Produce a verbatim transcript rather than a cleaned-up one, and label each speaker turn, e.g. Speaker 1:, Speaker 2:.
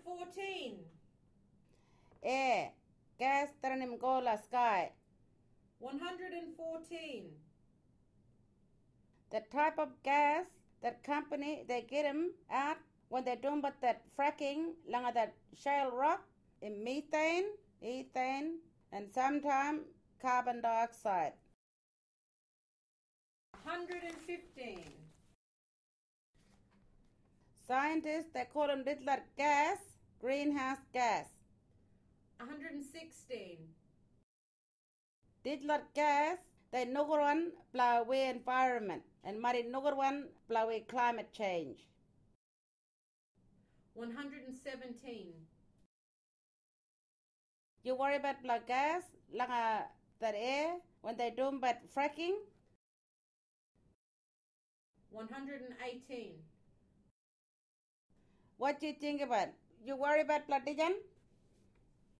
Speaker 1: fourteen.
Speaker 2: Air, gas taranim gola sky.
Speaker 1: one hundred fourteen.
Speaker 2: The type of gas that company they get them out when they're doing but that fracking, langa that shale rock, in methane, ethane, and sometimes carbon dioxide.
Speaker 1: one hundred fifteen.
Speaker 2: Scientists, they call them little gas, greenhouse gas.
Speaker 1: one hundred sixteen.
Speaker 2: Little gas, they number one blow away environment and mighty number one blow away climate change.
Speaker 1: one hundred seventeen.
Speaker 2: You worry about blow gas, langa that air when they do but fracking?
Speaker 1: one hundred eighteen.
Speaker 2: What do you think about? You worry about blood, Dijan?